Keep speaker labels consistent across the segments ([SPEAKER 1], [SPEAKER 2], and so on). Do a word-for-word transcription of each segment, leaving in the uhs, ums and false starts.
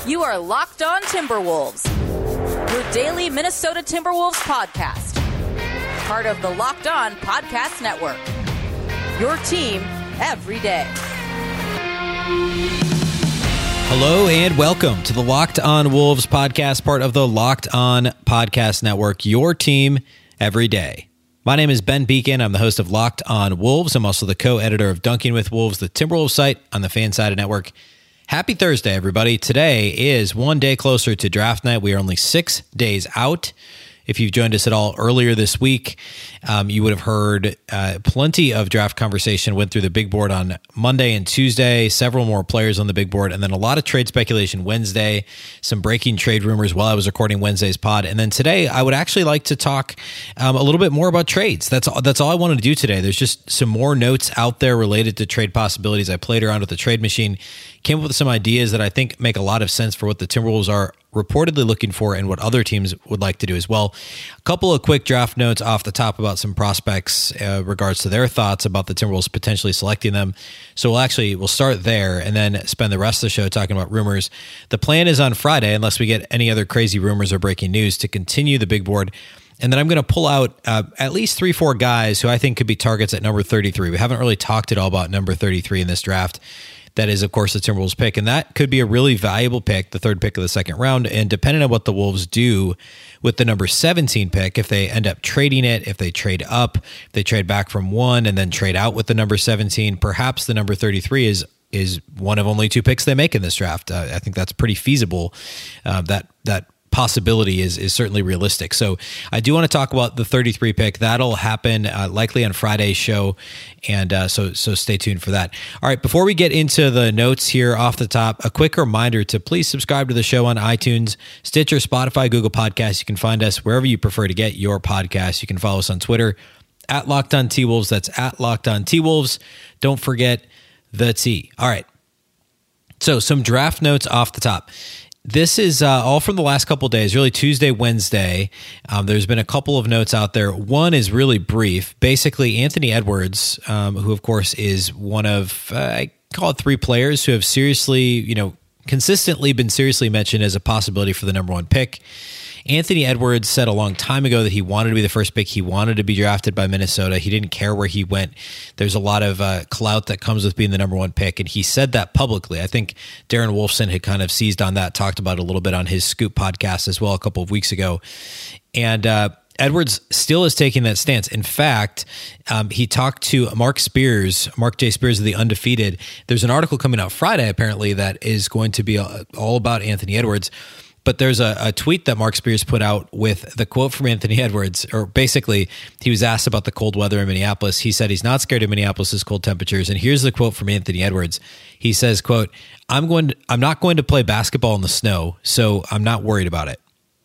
[SPEAKER 1] You are Locked On Timberwolves, your daily Minnesota Timberwolves podcast. Part of the Locked On Podcast Network. Your team every day.
[SPEAKER 2] Hello and welcome to the Locked On Wolves podcast, part of the Locked On Podcast Network, your team every day. My name is Ben Beacon. I'm the host of Locked On Wolves. I'm also the co-editor of Dunking with Wolves, the Timberwolves site on the Fansided Network. Happy Thursday, everybody. Today is one day closer to draft night. We are only six days out. If you've joined us at all earlier this week, um, you would have heard uh, plenty of draft conversation went through the big board on Monday and Tuesday, several more players on the big board, and then a lot of trade speculation Wednesday, some breaking trade rumors while I was recording Wednesday's pod. And then today, I would actually like to talk um, a little bit more about trades. That's all, that's all I wanted to do today. There's just some more notes out there related to trade possibilities. I played around with the trade machine, came up with some ideas that I think make a lot of sense for what the Timberwolves are reportedly looking for and what other teams would like to do as well. A couple of quick draft notes off the top about some prospects uh, regards to their thoughts about the Timberwolves potentially selecting them. So we'll actually, we'll start there and then spend the rest of the show talking about rumors. The plan is on Friday, unless we get any other crazy rumors or breaking news, to continue the big board. And then I'm going to pull out uh, at least three, four guys who I think could be targets at number thirty-three. We haven't really talked at all about number thirty-three in this draft. That is, of course, the Timberwolves pick, and that could be a really valuable pick, the third pick of the second round. And depending on what the Wolves do with the number seventeen pick, if they end up trading it, if they trade up, if they trade back from one and then trade out with the number seventeen, perhaps the number thirty-three is is one of only two picks they make in this draft. Uh, I think that's pretty feasible. Uh, that that. possibility is is certainly realistic. So I do want to talk about the thirty-three pick. That'll happen uh, likely on Friday's show, and uh, so so stay tuned for that. All right, before we get into the notes here off the top, a quick reminder to please subscribe to the show on iTunes, Stitcher, Spotify, Google Podcasts. You can find us wherever you prefer to get your podcasts. You can follow us on Twitter at Locked On T-Wolves. That's at Locked On T-Wolves. Don't forget the T. All right. So some draft notes off the top. This is uh, all from the last couple of days, really Tuesday, Wednesday. Um, there's been a couple of notes out there. One is really brief. Basically, Anthony Edwards, um, who of course is one of, uh, I call it three players who have seriously, you know, consistently been seriously mentioned as a possibility for the number one pick. Anthony Edwards said a long time ago that he wanted to be the first pick. He wanted to be drafted by Minnesota. He didn't care where he went. There's a lot of uh, clout that comes with being the number one pick, and he said that publicly. I think Darren Wolfson had kind of seized on that, talked about it a little bit on his Scoop podcast as well a couple of weeks ago. And uh, Edwards still is taking that stance. In fact, um, he talked to Mark Spears, Mark J. Spears of The Undefeated. There's an article coming out Friday, apparently, that is going to be all about Anthony Edwards. But there's a, a tweet that Mark Spears put out with the quote from Anthony Edwards, or basically he was asked about the cold weather in Minneapolis. He said he's not scared of Minneapolis's cold temperatures. And here's the quote from Anthony Edwards. He says, quote, I'm going to, I'm not going to play basketball in the snow, so I'm not worried about it.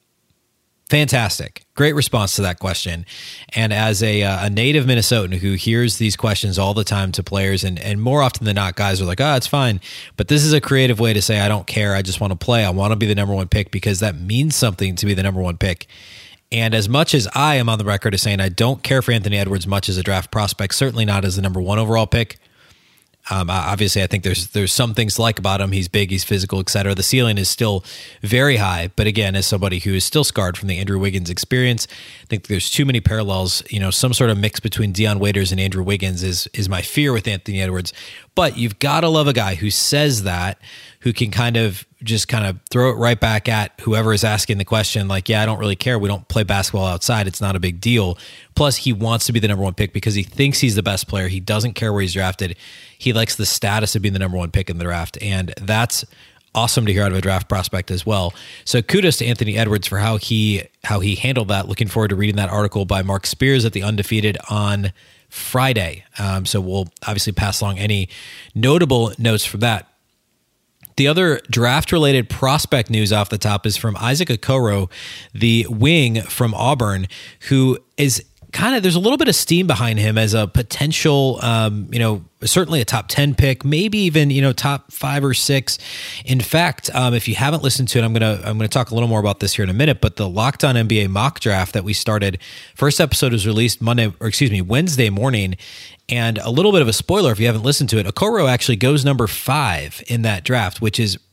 [SPEAKER 2] Fantastic. Great response to that question. And as a, uh, a native Minnesotan who hears these questions all the time to players, and, and more often than not, guys are like, oh, it's fine. But this is a creative way to say, I don't care. I just want to play. I want to be the number one pick because that means something to be the number one pick. And as much as I am on the record as saying I don't care for Anthony Edwards much as a draft prospect, certainly not as the number one overall pick. Um, obviously, I think there's there's some things to like about him. He's big, he's physical, et cetera. The ceiling is still very high. But again, as somebody who is still scarred from the Andrew Wiggins experience, I think there's too many parallels. You know, some sort of mix between Dion Waiters and Andrew Wiggins is is my fear with Anthony Edwards. But you've got to love a guy who says that, who can kind of just kind of throw it right back at whoever is asking the question, like, yeah, I don't really care. We don't play basketball outside. It's not a big deal. Plus, he wants to be the number one pick because he thinks he's the best player. He doesn't care where he's drafted. He likes the status of being the number one pick in the draft. And that's awesome to hear out of a draft prospect as well. So kudos to Anthony Edwards for how he how he handled that. Looking forward to reading that article by Mark Spears at The Undefeated on Friday. Um, so we'll obviously pass along any notable notes from that. The other draft-related prospect news off the top is from Isaac Okoro, the wing from Auburn, who is kind of, there's a little bit of steam behind him as a potential, um, you know, certainly a top ten pick, maybe even, you know, top five or six. In fact, um, if you haven't listened to it, I'm going to, I'm going to talk a little more about this here in a minute, but the Locked On N B A mock draft that we started, first episode was released Monday, or excuse me, Wednesday morning. And a little bit of a spoiler if you haven't listened to it, Okoro actually goes number five in that draft, which is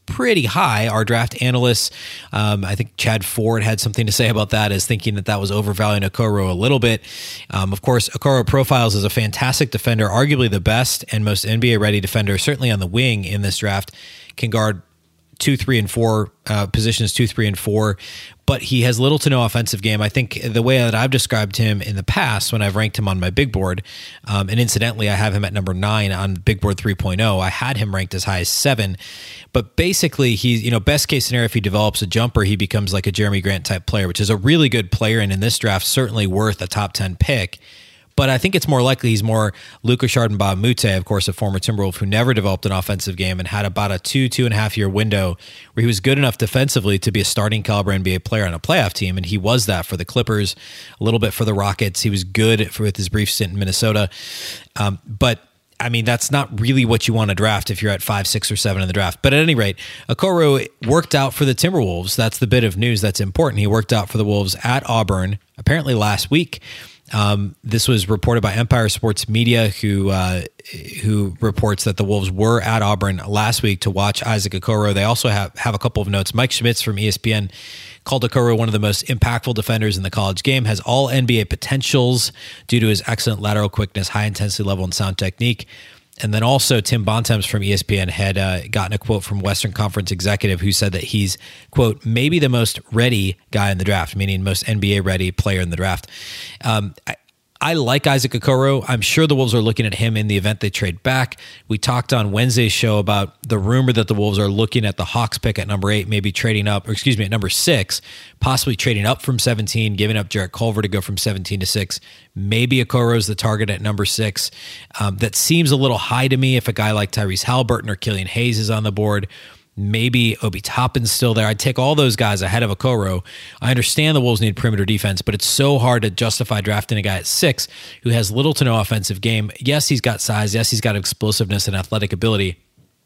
[SPEAKER 2] pretty high. Our draft analysts, um, I think Chad Ford had something to say about that, as thinking that that was overvaluing Okoro a little bit. Um, of course, Okoro profiles as a fantastic defender, arguably the best and most N B A-ready defender, certainly on the wing in this draft, can guard two, three, and four uh, positions, two, three, and four, but he has little to no offensive game. I think the way that I've described him in the past when I've ranked him on my big board, um, and incidentally, I have him at number nine on Big Board three point oh. I had him ranked as high as seven, but basically, he's, you know, best case scenario, if he develops a jumper, he becomes like a Jeremy Grant type player, which is a really good player, and in this draft, certainly worth a top ten pick. But I think it's more likely he's more Luka Chardon Mute, of course, a former Timberwolf who never developed an offensive game and had about a two, two and a half year window where he was good enough defensively to be a starting caliber N B A player on a playoff team. And he was that for the Clippers, a little bit for the Rockets. He was good for, with his brief stint in Minnesota. Um, but I mean, that's not really what you want to draft if you're at five, six, or seven in the draft. But at any rate, Okoro worked out for the Timberwolves. That's the bit of news that's important. He worked out for the Wolves at Auburn, apparently last week. Um, this was reported by Empire Sports Media, who uh, who reports that the Wolves were at Auburn last week to watch Isaac Okoro. They also have, have a couple of notes. Mike Schmitz from E S P N called Okoro one of the most impactful defenders in the college game, has all N B A potentials due to his excellent lateral quickness, high intensity level, and sound technique. And then also Tim Bontemps from E S P N had uh, gotten a quote from Western Conference executive who said that he's, quote, maybe the most ready guy in the draft, meaning most N B A ready player in the draft. Um, I, I like Isaac Okoro. I'm sure the Wolves are looking at him in the event they trade back. We talked on Wednesday's show about the rumor that the Wolves are looking at the Hawks pick at number eight, maybe trading up, or excuse me, at number six, possibly trading up from seventeen, giving up Jarrett Culver to go from seventeen to six. Maybe Okoro's the target at number six. Um, that seems a little high to me if a guy like Tyrese Halliburton or Killian Hayes is on the board. Maybe Obi Toppin's still there. I'd take all those guys ahead of Okoro. I understand the Wolves need perimeter defense, but it's so hard to justify drafting a guy at six who has little to no offensive game. Yes, he's got size. Yes, he's got explosiveness and athletic ability.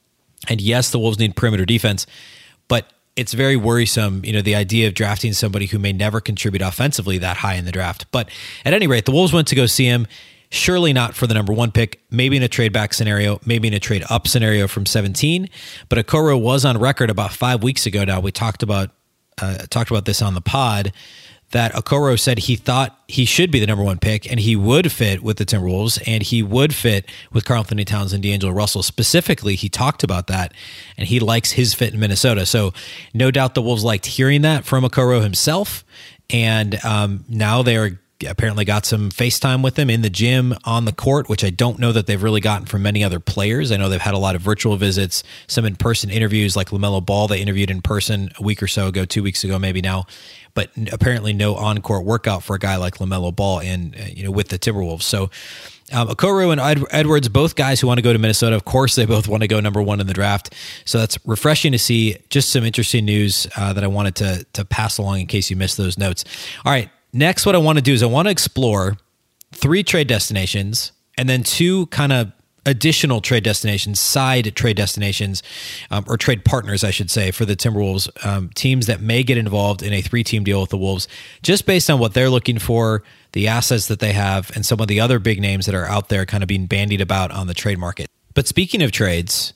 [SPEAKER 2] And yes, the Wolves need perimeter defense, but it's very worrisome, you know, the idea of drafting somebody who may never contribute offensively that high in the draft. But at any rate, the Wolves went to go see him. Surely not for the number one pick, maybe in a trade back scenario, maybe in a trade up scenario from seventeen. But Okoro was on record about five weeks ago now. We talked about uh, talked about this on the pod, that Okoro said he thought he should be the number one pick and he would fit with the Timberwolves and he would fit with Karl-Anthony Towns and D'Angelo Russell. Specifically, he talked about that and he likes his fit in Minnesota. So no doubt the Wolves liked hearing that from Okoro himself. And um, now they are apparently got some FaceTime with him in the gym, on the court, which I don't know that they've really gotten from many other players. I know they've had a lot of virtual visits, some in-person interviews like LaMelo Ball they interviewed in person a week or so ago, two weeks ago maybe now, but apparently no on-court workout for a guy like LaMelo Ball and you know with the Timberwolves. So um, Okoro and Ed- Edwards, both guys who want to go to Minnesota, of course they both want to go number one in the draft. So that's refreshing to see. Just some interesting news uh, that I wanted to to pass along in case you missed those notes. All right. Next, what I want to do is I want to explore three trade destinations and then two kind of additional trade destinations, side trade destinations, um, or trade partners, I should say, for the Timberwolves, um, teams that may get involved in a three-team deal with the Wolves, just based on what they're looking for, the assets that they have, and some of the other big names that are out there kind of being bandied about on the trade market. But speaking of trades,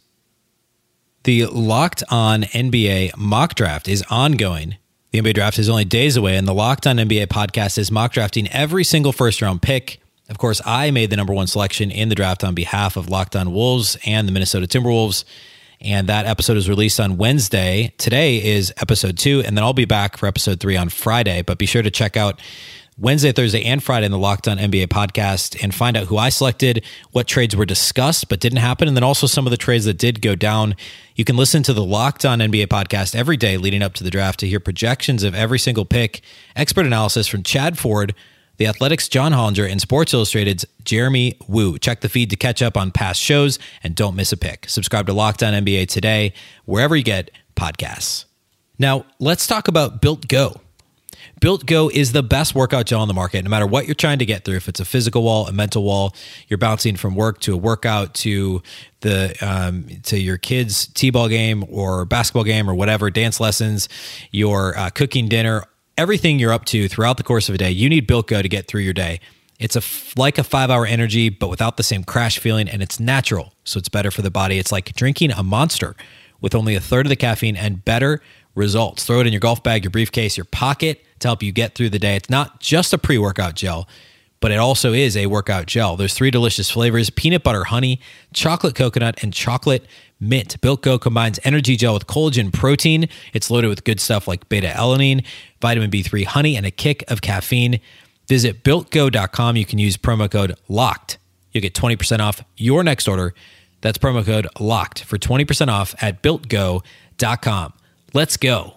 [SPEAKER 2] the Locked On N B A mock draft is ongoing. The N B A draft is only days away, and the Locked On N B A podcast is mock drafting every single first-round pick. Of course, I made the number one selection in the draft on behalf of Locked On Wolves and the Minnesota Timberwolves, and that episode is released on Wednesday. Today is episode two, and then I'll be back for episode three on Friday, but be sure to check out Wednesday, Thursday, and Friday in the Locked On N B A podcast and find out who I selected, what trades were discussed but didn't happen, and then also some of the trades that did go down. You can listen to the Locked On N B A podcast every day leading up to the draft to hear projections of every single pick, expert analysis from Chad Ford, The Athletic's John Hollinger, and Sports Illustrated's Jeremy Woo. Check the feed to catch up on past shows and don't miss a pick. Subscribe to Locked On N B A today, wherever you get podcasts. Now, let's talk about Built Go. Built Go is the best workout gel on the market, no matter what you're trying to get through. If it's a physical wall, a mental wall, you're bouncing from work to a workout to the um, to your kids' t-ball game or basketball game or whatever, dance lessons, your uh, cooking dinner, everything you're up to throughout the course of a day, you need Built Go to get through your day. It's a like a five-hour energy, but without the same crash feeling, and it's natural, so it's better for the body. It's like drinking a Monster with only a third of the caffeine and better results. Throw it in your golf bag, your briefcase, your pocket to help you get through the day. It's not just a pre-workout gel, but it also is a workout gel. There's three delicious flavors: peanut butter honey, chocolate coconut, and chocolate mint. Built Go combines energy gel with collagen protein. It's loaded with good stuff like beta-alanine, vitamin B three, honey, and a kick of caffeine. Visit built go dot com. You can use promo code LOCKED. You'll get twenty percent off your next order. That's promo code LOCKED for twenty percent off at built go dot com. Let's go.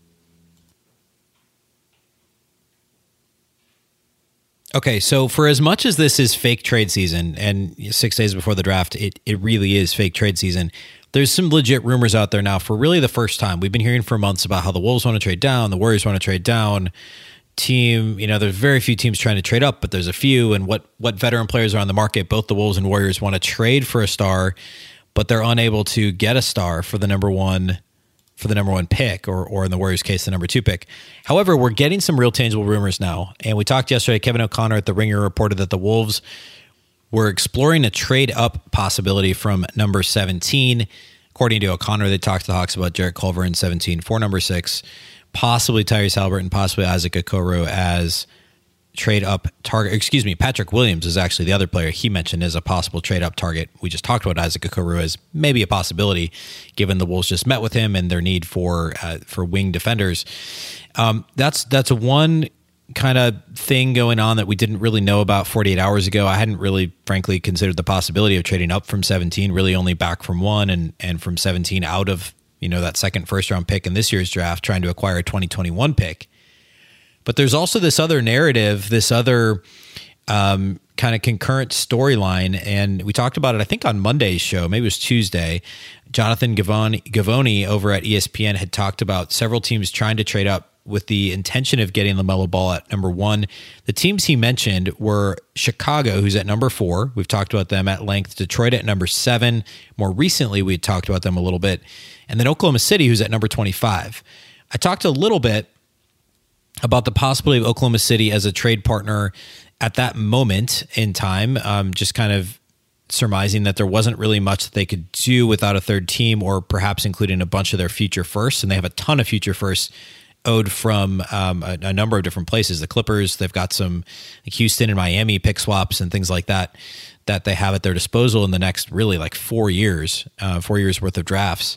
[SPEAKER 2] Okay, so for as much as this is fake trade season, and six days before the draft, it, it really is fake trade season, there's some legit rumors out there now for really the first time. We've been hearing for months about how the Wolves want to trade down, the Warriors want to trade down. Team, you know, there's very few teams trying to trade up, but there's a few. And what what veteran players are on the market? Both the Wolves and Warriors want to trade for a star, but they're unable to get a star for the number one for the number one pick, or or in the Warriors' case, the number two pick. However, we're getting some real tangible rumors now. And we talked yesterday, Kevin O'Connor at The Ringer reported that the Wolves were exploring a trade up possibility from number seventeen. According to O'Connor, they talked to the Hawks about Jarrett Culver in seventeen for number six, possibly Tyrese Haliburton, possibly Isaac Okoro as trade up target. Excuse me, Patrick Williams is actually the other player he mentioned as a possible trade up target. We just talked about Isaac Okoro as maybe a possibility, given the Wolves just met with him and their need for uh, for wing defenders. Um, that's that's one kind of thing going on that we didn't really know about forty-eight hours ago. I hadn't really, frankly, considered the possibility of trading up from seventeen, really only back from one, and and from seventeen out of, you know, that second first round pick in this year's draft, trying to acquire a twenty twenty-one pick. But there's also this other narrative, this other um, kind of concurrent storyline. And we talked about it, I think, on Monday's show. Maybe it was Tuesday. Jonathan Givony, Givony over at E S P N had talked about several teams trying to trade up with the intention of getting LaMelo Ball at number one. The teams he mentioned were Chicago, who's at number four. We've talked about them at length. Detroit at number seven. More recently, we had talked about them a little bit. And then Oklahoma City, who's at number twenty-five. I talked a little bit about the possibility of Oklahoma City as a trade partner at that moment in time, um, just kind of surmising that there wasn't really much that they could do without a third team, or perhaps including a bunch of their future firsts. And they have a ton of future firsts owed from um, a, a number of different places. The Clippers, they've got some like Houston and Miami pick swaps and things like that that they have at their disposal in the next really like four years, uh, four years worth of drafts.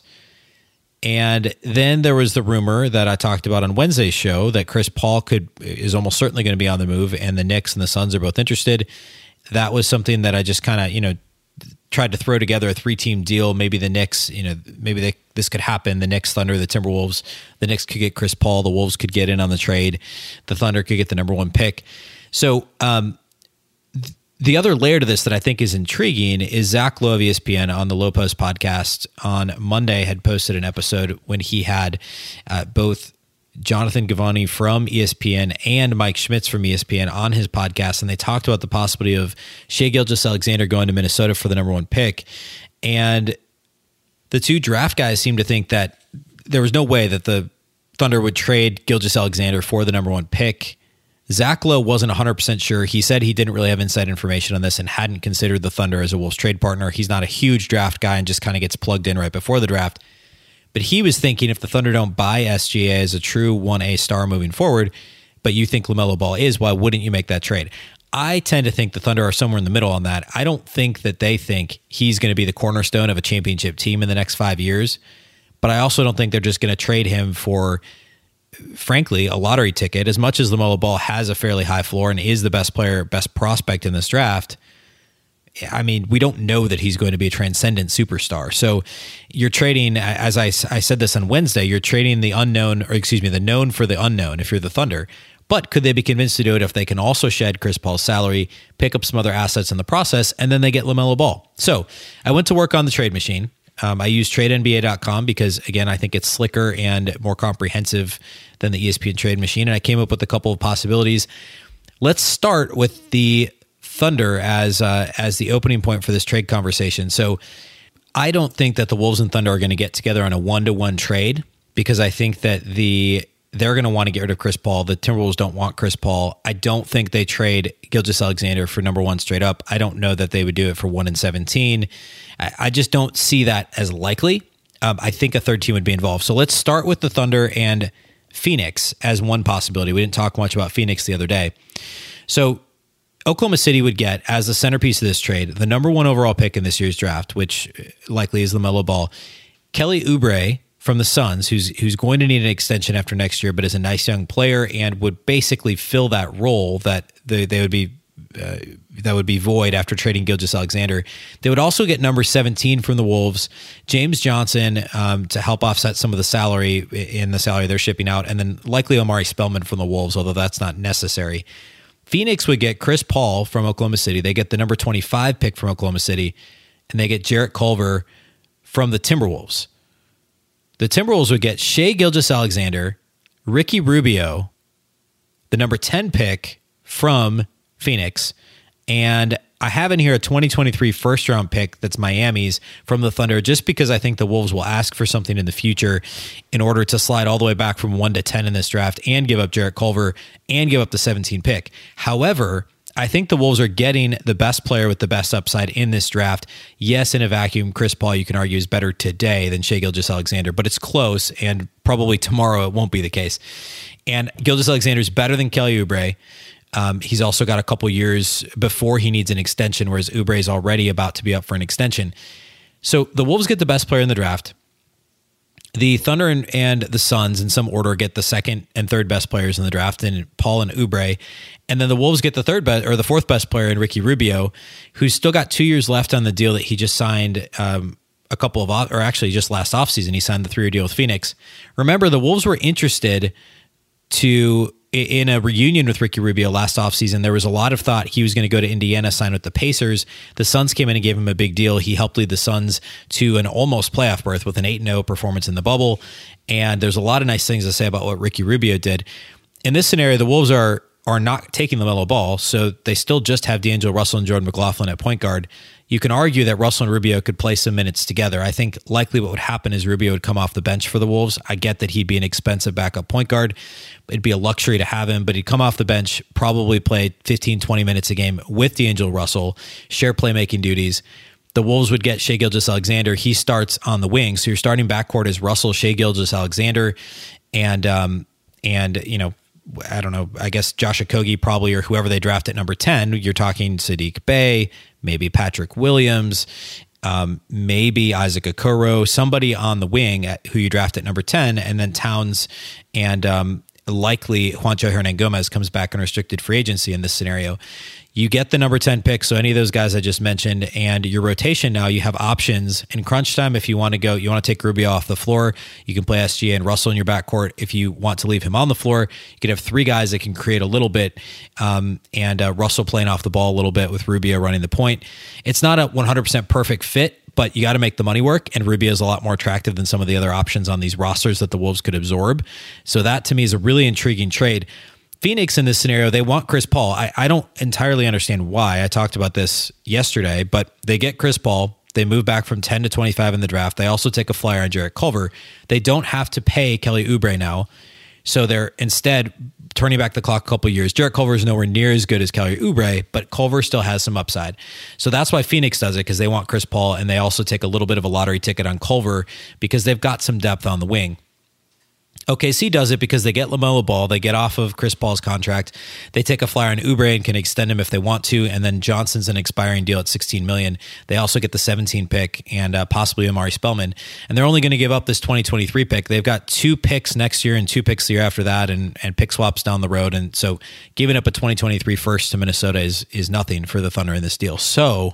[SPEAKER 2] And then there was the rumor that I talked about on Wednesday's show that Chris Paul could is almost certainly going to be on the move, and the Knicks and the Suns are both interested. That was something that I just kind of, you know, tried to throw together a three-team deal. Maybe the Knicks, you know, maybe they, this could happen. The Knicks, Thunder, the Timberwolves. The Knicks could get Chris Paul. The Wolves could get in on the trade. The Thunder could get the number one pick. So um, th- the other layer to this that I think is intriguing is Zach Lowe of E S P N on the Low Post podcast on Monday had posted an episode when he had uh, both Jonathan Givony from E S P N and Mike Schmitz from E S P N on his podcast, and they talked about the possibility of Shai Gilgeous-Alexander going to Minnesota for the number one pick. And the two draft guys seem to think that there was no way that the Thunder would trade Gilgeous-Alexander for the number one pick. Zach Lowe wasn't one hundred percent sure. He said he didn't really have inside information on this and hadn't considered the Thunder as a Wolves trade partner. He's not a huge draft guy and just kind of gets plugged in right before the draft. But he was thinking if the Thunder don't buy S G A as a true one A star moving forward, but you think LaMelo Ball is, why wouldn't you make that trade? I tend to think the Thunder are somewhere in the middle on that. I don't think that they think he's going to be the cornerstone of a championship team in the next five years. But I also don't think they're just going to trade him for, frankly, a lottery ticket. As much as LaMelo Ball has a fairly high floor and is the best player, best prospect in this draft, I mean, we don't know that he's going to be a transcendent superstar. So you're trading, as I, I said this on Wednesday, you're trading the unknown, or excuse me, the known for the unknown if you're the Thunder. But could they be convinced to do it if they can also shed Chris Paul's salary, pick up some other assets in the process, and then they get LaMelo Ball? So I went to work on the trade machine. Um, I use trade N B A dot com because, again, I think it's slicker and more comprehensive than the E S P N trade machine. And I came up with a couple of possibilities. Let's start with the Thunder as uh, as the opening point for this trade conversation. So I don't think that the Wolves and Thunder are going to get together on a one-to-one trade because I think that the they're going to want to get rid of Chris Paul. The Timberwolves don't want Chris Paul. I don't think they trade Gilgeous-Alexander for number one straight up. I don't know that they would do it for one and seventeen. I, I just don't see that as likely. um, I think a third team would be involved. So let's start with the Thunder and Phoenix as one possibility. We didn't talk much about Phoenix the other day. So Oklahoma City would get, as the centerpiece of this trade, the number one overall pick in this year's draft, which likely is LaMelo Ball. Kelly Oubre from the Suns, who's who's going to need an extension after next year, but is a nice young player and would basically fill that role that they, they would be uh, that would be void after trading Gilgeous-Alexander. They would also get number seventeen from the Wolves, James Johnson, um, to help offset some of the salary in the salary they're shipping out, and then likely Omari Spellman from the Wolves, although that's not necessary. Phoenix would get Chris Paul from Oklahoma City. They get the number twenty-five pick from Oklahoma City, and they get Jarrett Culver from the Timberwolves. The Timberwolves would get Shai Gilgeous-Alexander, Ricky Rubio, the number ten pick from Phoenix, and I have in here a twenty twenty-three first round pick that's Miami's from the Thunder, just because I think the Wolves will ask for something in the future in order to slide all the way back from one to ten in this draft and give up Jarrett Culver and give up the seventeen pick. However, I think the Wolves are getting the best player with the best upside in this draft. Yes, in a vacuum, Chris Paul, you can argue, is better today than Shai Gilgeous-Alexander, but it's close, and probably tomorrow it won't be the case. And Gilgeous-Alexander is better than Kelly Oubre. Um, he's also got a couple years before he needs an extension, whereas Oubre is already about to be up for an extension. So the Wolves get the best player in the draft. The Thunder and, and the Suns, in some order, get the second and third best players in the draft, and Paul and Oubre. And then the Wolves get the third best or the fourth best player in Ricky Rubio, who's still got two years left on the deal that he just signed um, a couple of, or actually just last offseason, he signed the three-year deal with Phoenix. Remember, the Wolves were interested to in a reunion with Ricky Rubio last offseason. There was a lot of thought he was going to go to Indiana, sign with the Pacers. The Suns came in and gave him a big deal. He helped lead the Suns to an almost playoff berth with an eight and oh performance in the bubble. And there's a lot of nice things to say about what Ricky Rubio did. In this scenario, the Wolves are are not taking LaMelo Ball, so they still just have D'Angelo Russell and Jordan McLaughlin at point guard. You can argue that Russell and Rubio could play some minutes together. I think likely what would happen is Rubio would come off the bench for the Wolves. I get that he'd be an expensive backup point guard. It'd be a luxury to have him, but he'd come off the bench, probably play fifteen, twenty minutes a game with D'Angelo Russell, share playmaking duties. The Wolves would get Shai Gilgeous-Alexander. He starts on the wing. So your starting backcourt is Russell, Shai Gilgeous-Alexander, and, um, and you know, I don't know, I guess Josh Okogie probably, or whoever they draft at number ten. You're talking Saddiq Bey, maybe Patrick Williams, um, maybe Isaac Okoro, somebody on the wing at, who you draft at number ten, and then Towns and um, likely Juancho Hernan-Gomez comes back in restricted free agency in this scenario. You get the number ten pick, so any of those guys I just mentioned, and your rotation now, you have options in crunch time. If you want to go, you want to take Rubio off the floor, you can play S G A and Russell in your backcourt. If you want to leave him on the floor, you could have three guys that can create a little bit, um, and uh, Russell playing off the ball a little bit with Rubio running the point. It's not a one hundred percent perfect fit, but you got to make the money work, and Rubio is a lot more attractive than some of the other options on these rosters that the Wolves could absorb. So that, to me, is a really intriguing trade. Phoenix in this scenario, they want Chris Paul. I, I don't entirely understand why. I talked about this yesterday, but they get Chris Paul. They move back from ten to twenty-five in the draft. They also take a flyer on Jarrett Culver. They don't have to pay Kelly Oubre now. So they're instead turning back the clock a couple years. Jarrett Culver is nowhere near as good as Kelly Oubre, but Culver still has some upside. So that's why Phoenix does it, because they want Chris Paul, and they also take a little bit of a lottery ticket on Culver because they've got some depth on the wing. O K C does it because they get LaMelo Ball. They get off of Chris Paul's contract. They take a flyer on Oubre and can extend him if they want to. And then Johnson's an expiring deal at sixteen million dollars. They also get the seventeen pick and uh, possibly Omari Spellman. And they're only going to give up this twenty twenty-three pick. They've got two picks next year and two picks the year after that, and, and pick swaps down the road. And so giving up a twenty twenty-three first to Minnesota is, is nothing for the Thunder in this deal. So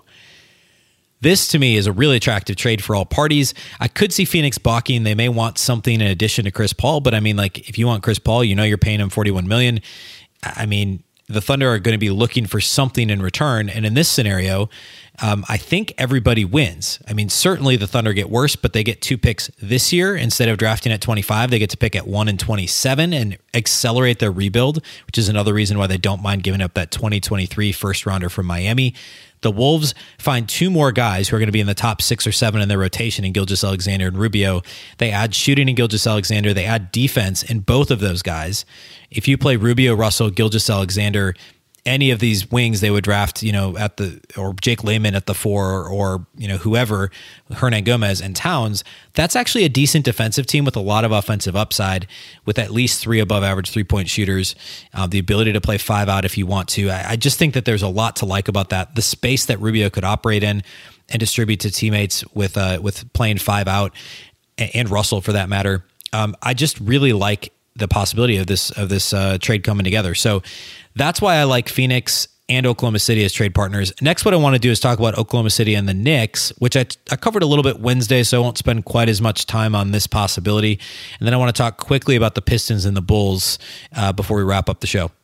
[SPEAKER 2] this, to me, is a really attractive trade for all parties. I could see Phoenix balking. They may want something in addition to Chris Paul, but I mean, like, if you want Chris Paul, you know you're paying him forty-one million dollars. I mean, the Thunder are going to be looking for something in return. And in this scenario, um, I think everybody wins. I mean, certainly the Thunder get worse, but they get two picks this year. Instead of drafting at twenty-five, they get to pick at one and twenty-seven and accelerate their rebuild, which is another reason why they don't mind giving up that twenty twenty-three first rounder from Miami. The Wolves find two more guys who are going to be in the top six or seven in their rotation in Gilgeous-Alexander and Rubio. They add shooting in Gilgeous-Alexander. They add defense in both of those guys. If you play Rubio, Russell, Gilgeous-Alexander, any of these wings they would draft, you know, at the, or Jake Layman at the four, or, or you know, whoever, Hernan Gomez and Towns, that's actually a decent defensive team with a lot of offensive upside, with at least three above average three-point shooters, uh, the ability to play five out if you want to. I, I just think that there's a lot to like about that. The space that Rubio could operate in and distribute to teammates with uh, with playing five out, and, and Russell for that matter. Um, I just really like the possibility of this of this uh, trade coming together. So that's why I like Phoenix and Oklahoma City as trade partners. Next, what I want to do is talk about Oklahoma City and the Knicks, which I, I covered a little bit Wednesday, so I won't spend quite as much time on this possibility. And then I want to talk quickly about the Pistons and the Bulls uh, before we wrap up the show.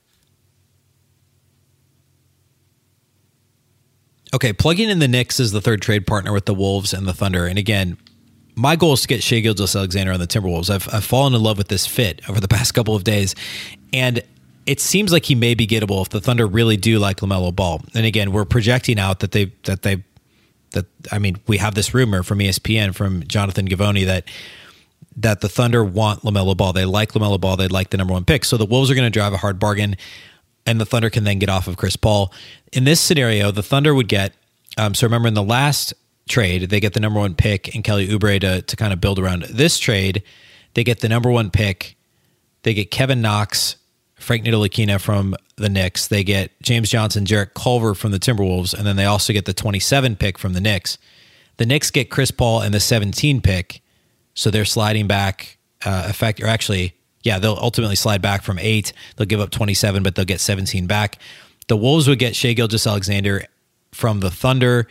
[SPEAKER 2] Okay, plugging in the Knicks as the third trade partner with the Wolves and the Thunder. And again, my goal is to get Shai Gilgeous-Alexander on the Timberwolves. I've, I've fallen in love with this fit over the past couple of days. And it seems like he may be gettable if the Thunder really do like LaMelo Ball. And again, we're projecting out that they that they that I mean, we have this rumor from E S P N from Jonathan Givony that that the Thunder want LaMelo Ball. They like LaMelo Ball. They like the number one pick. So the Wolves are going to drive a hard bargain, and the Thunder can then get off of Chris Paul. In this scenario, the Thunder would get. Um, so remember, in the last trade, they get the number one pick and Kelly Oubre to to kind of build around. This trade, they get the number one pick. They get Kevin Knox, Frank Ntilikina from the Knicks. They get James Johnson, Jarrett Culver from the Timberwolves, and then they also get the twenty-seven pick from the Knicks. The Knicks get Chris Paul and the seventeen pick, so they're sliding back. Uh, effect, or actually, yeah, they'll ultimately slide back from eight. They'll give up twenty-seven, but they'll get seventeen back. The Wolves would get Shai Gilgeous-Alexander from the Thunder,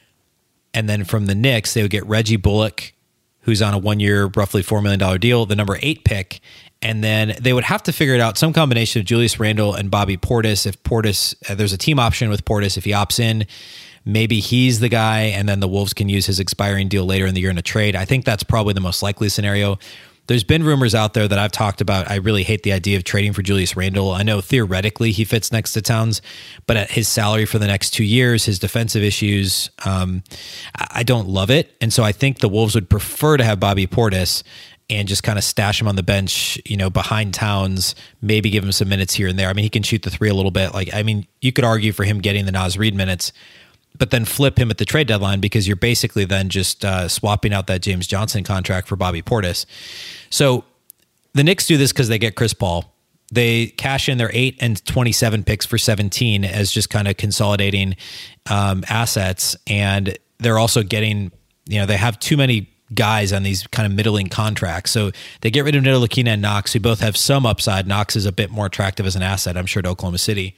[SPEAKER 2] and then from the Knicks, they would get Reggie Bullock, who's on a one-year, roughly four million dollars deal, the number eight pick. And then they would have to figure it out, some combination of Julius Randle and Bobby Portis. If Portis, uh, there's a team option with Portis. If he opts in, maybe he's the guy, and then the Wolves can use his expiring deal later in the year in a trade. I think that's probably the most likely scenario. There's been rumors out there that I've talked about. I really hate the idea of trading for Julius Randle. I know theoretically he fits next to Towns, but at his salary for the next two years, his defensive issues, um, I don't love it. And so I think the Wolves would prefer to have Bobby Portis and just kind of stash him on the bench, you know, behind Towns, maybe give him some minutes here and there. I mean, he can shoot the three a little bit. Like, I mean, you could argue for him getting the Naz Reid minutes, but then flip him at the trade deadline because you're basically then just uh, swapping out that James Johnson contract for Bobby Portis. So the Knicks do this because they get Chris Paul. They cash in their eight and twenty-seven picks for seventeen as just kind of consolidating um, assets. And they're also getting, you know, they have too many guys on these kind of middling contracts. So they get rid of Ntilikina and Knox, who both have some upside. Knox is a bit more attractive as an asset, I'm sure, to Oklahoma City.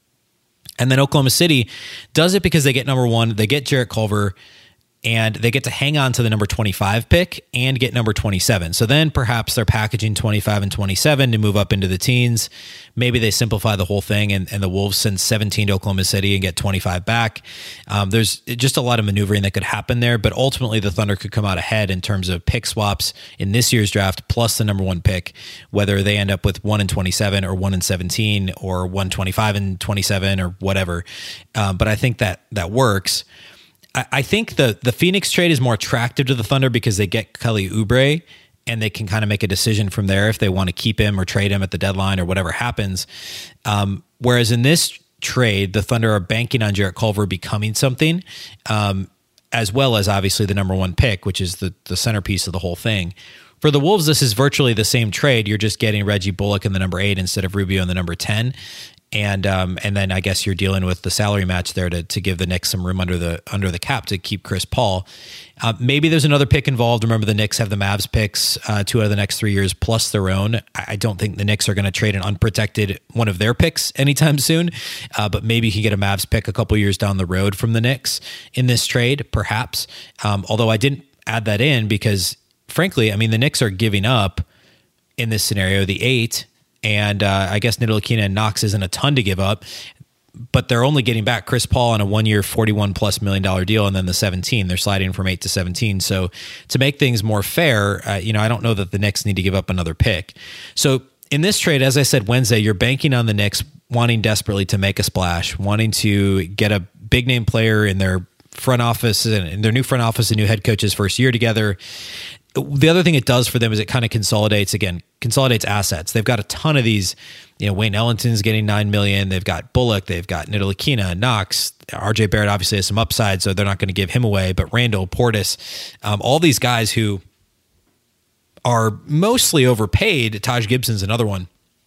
[SPEAKER 2] And then Oklahoma City does it because they get number one, they get Jarrett Culver, and they get to hang on to the number twenty-five pick and get number twenty-seven. So then perhaps they're packaging twenty-five and twenty-seven to move up into the teens. Maybe they simplify the whole thing, and, and the Wolves send seventeen to Oklahoma City and get twenty-five back. Um, there's just a lot of maneuvering that could happen there, but ultimately the Thunder could come out ahead in terms of pick swaps in this year's draft plus the number one pick, whether they end up with one and twenty-seven or one and seventeen or one twenty-five and twenty-seven or whatever. Um, but I think that that works. I think the the Phoenix trade is more attractive to the Thunder because they get Kelly Oubre and they can kind of make a decision from there if they want to keep him or trade him at the deadline or whatever happens. Um, whereas in this trade, the Thunder are banking on Jarrett Culver becoming something, um, as well as obviously the number one pick, which is the the centerpiece of the whole thing. For the Wolves, this is virtually the same trade. You're just getting Reggie Bullock in the number eight instead of Rubio in the number ten. And um, and then I guess you're dealing with the salary match there to to give the Knicks some room under the under the cap to keep Chris Paul. Uh, maybe there's another pick involved. Remember, the Knicks have the Mavs picks uh, two out of the next three years plus their own. I don't think the Knicks are going to trade an unprotected one of their picks anytime soon, uh, but maybe you can get a Mavs pick a couple years down the road from the Knicks in this trade, perhaps. Um, although I didn't add that in because, frankly, I mean, the Knicks are giving up in this scenario the eight. And uh, I guess Ntilikina and Knox isn't a ton to give up, but they're only getting back Chris Paul on a one-year, forty-one plus million dollar deal, and then the seventeen. They're sliding from eight to seventeen. So to make things more fair, uh, you know, I don't know that the Knicks need to give up another pick. So in this trade, as I said Wednesday, you're banking on the Knicks wanting desperately to make a splash, wanting to get a big-name player in their front office and in their new front office and new head coach's first year together. the other thing it does for them is it kind of consolidates, again, consolidates assets. They've got a ton of these, you know, Wayne Ellington's getting nine million. They've got Bullock, they've got Ntilikina, Knox, R J Barrett obviously has some upside, so they're not going to give him away, but Randall, Portis, um, all these guys who are mostly overpaid. Taj Gibson's another one,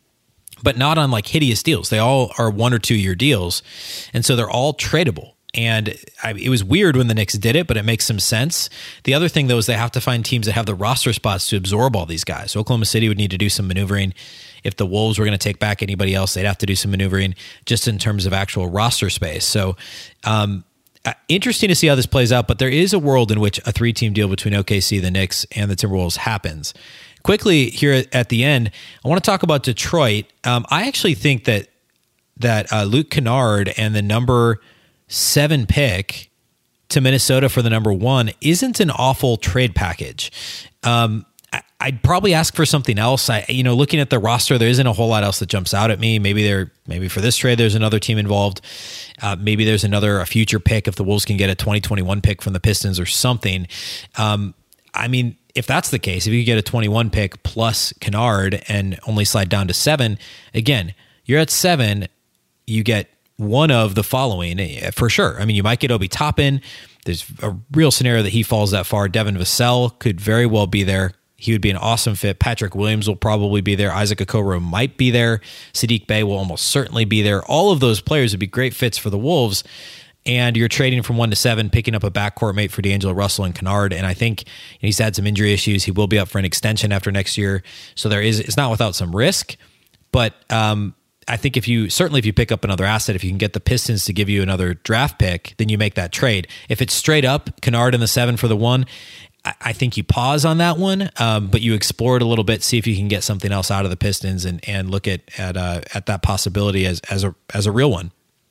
[SPEAKER 2] but not on like hideous deals. They all are one or two year deals. And so they're all tradable. And I, it was weird when the Knicks did it, but it makes some sense. The other thing, though, is they have to find teams that have the roster spots to absorb all these guys. So Oklahoma City would need to do some maneuvering. If the Wolves were going to take back anybody else, they'd have to do some maneuvering just in terms of actual roster space. So um, interesting to see how this plays out, but there is a world in which a three-team deal between O K C, the Knicks, and the Timberwolves happens. Quickly here at the end, I want to talk about Detroit. Um, I actually think that, that uh, Luke Kennard and the number seven pick to Minnesota for the number one isn't an awful trade package. Um, I, I'd probably ask for something else. I, you know, looking at the roster, there isn't a whole lot else that jumps out at me. Maybe there, maybe for this trade, there's another team involved. Uh, maybe there's another a future pick if the Wolves can get a twenty twenty-one pick from the Pistons or something. Um, I mean, if that's the case, if you get a twenty-one pick plus Kennard and only slide down to seven, again, you're at seven, you get one of the following for sure. I mean, you might get Obi Toppin. There's a real scenario that he falls that far. Devin Vassell could very well be there. He would be an awesome fit. Patrick Williams will probably be there. Isaac Okoro might be there. Sadiq Bey will almost certainly be there. All of those players would be great fits for the Wolves. And you're trading from one to seven, picking up a backcourt mate for D'Angelo Russell and Kennard. And I think he's had some injury issues. He will be up for an extension after next year. So there is, it's not without some risk, but, um, I think if you, certainly if you pick up another asset, if you can get the Pistons to give you another draft pick, then you make that trade. If it's straight up Kennard in the seven for the one, I, I think you pause on that one, um, but you explore it a little bit, see if you can get something else out of the Pistons and and look at at uh, at that possibility as as a as a real one.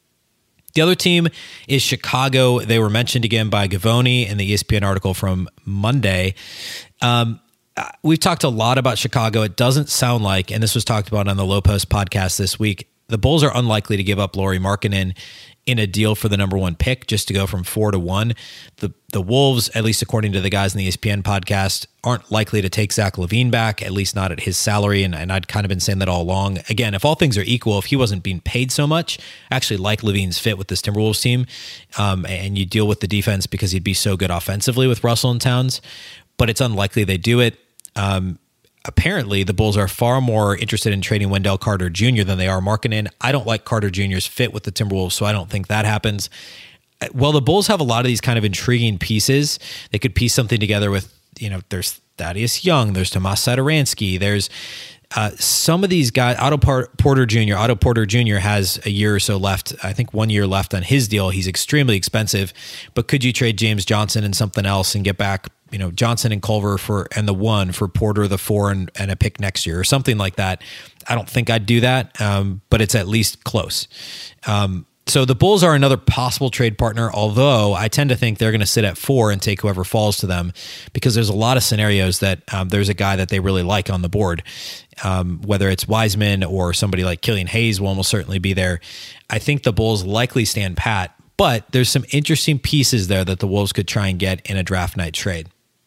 [SPEAKER 2] The other team is Chicago. They were mentioned again by Gavoni in the E S P N article from Monday. Um, We've talked a lot about Chicago. It doesn't sound like, and this was talked about on the Low Post podcast this week, the Bulls are unlikely to give up Lauri Markkanen in a deal for the number one pick just to go from four to one. The the Wolves, at least according to the guys in the E S P N podcast, aren't likely to take Zach LaVine back, at least not at his salary, and, and I'd kind of been saying that all along. Again, if all things are equal, if he wasn't being paid so much, I actually like LaVine's fit with this Timberwolves team, um, and you deal with the defense because he'd be so good offensively with Russell and Towns, but it's unlikely they do it. Um, apparently, the Bulls are far more interested in trading Wendell Carter Junior than they are Markkanen. I don't like Carter Junior's fit with the Timberwolves, so I don't think that happens. Well, the Bulls have a lot of these kind of intriguing pieces. They could piece something together with, you know, there's Thaddeus Young, there's Tomas Satoransky, there's uh, some of these guys. Otto Porter Junior Otto Porter Junior has a year or so left. I think one year left on his deal. He's extremely expensive, but could you trade James Johnson and something else and get back, you know, Johnson and Culver for and the one for Porter, the four, and, and a pick next year or something like that? I don't think I'd do that, um, but it's at least close. Um, so the Bulls are another possible trade partner, although I tend to think they're going to sit at four and take whoever falls to them because there's a lot of scenarios that um, there's a guy that they really like on the board, um, whether it's Wiseman or somebody like Killian Hayes will almost certainly be there. I think the Bulls likely stand pat, but there's some interesting pieces there that the Wolves could try and get in a draft night trade.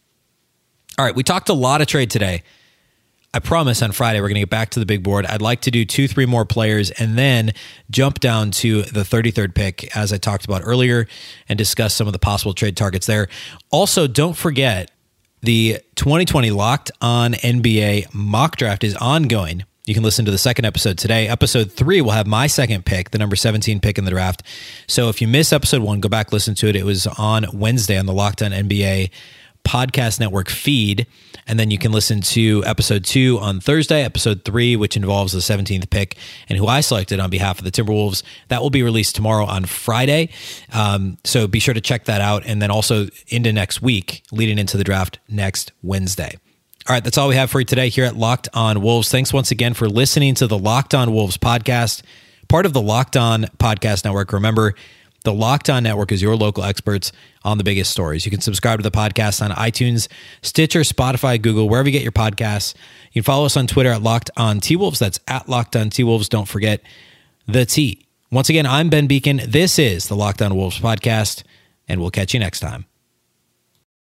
[SPEAKER 2] All right, we talked a lot of trade today. I promise on Friday we're going to get back to the big board. I'd like to do two, three more players and then jump down to the thirty-third pick, as I talked about earlier, and discuss some of the possible trade targets there. Also, don't forget the twenty twenty Locked On N B A mock draft is ongoing. You can listen to the second episode today. Episode three will have my second pick, the number seventeen pick in the draft. So if you missed episode one, go back, listen to it. It was on Wednesday on the Locked On N B A Podcast Network feed, and then you can listen to episode two on Thursday, episode three, which involves the seventeenth pick and who I selected on behalf of the Timberwolves. That will be released tomorrow on Friday, um, so be sure to check that out, and then also into next week, leading into the draft next Wednesday. All right, that's all we have for you today here at Locked On Wolves. Thanks once again for listening to the Locked On Wolves podcast, part of the Locked On Podcast Network. Remember, the Locked On Network is your local experts on the biggest stories. You can subscribe to the podcast on iTunes, Stitcher, Spotify, Google, wherever you get your podcasts. You can follow us on Twitter at Locked On T-Wolves. That's at Locked On T-Wolves. Don't forget the T. Once again, I'm Ben Beacon. This is the Locked On Wolves podcast, and we'll catch you next time.